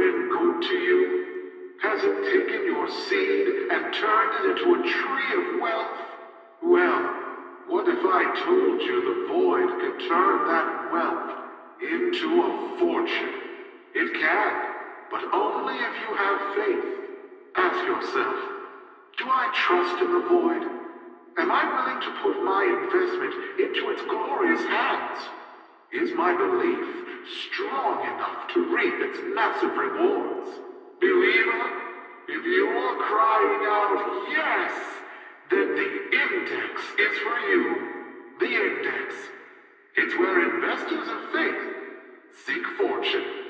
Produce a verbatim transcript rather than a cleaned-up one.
been good to you? Has it taken your seed and turned it into a tree of wealth? Well, what if I told you the void could turn that wealth into a fortune? It can, but only if you have faith. Ask yourself, do I trust in the void? Am I willing to put my investment into its glorious hands? Is my belief strong enough to reap its massive rewards? Believer, if you are crying out yes, then the index is for you. The index. It's where investors of faith seek fortune.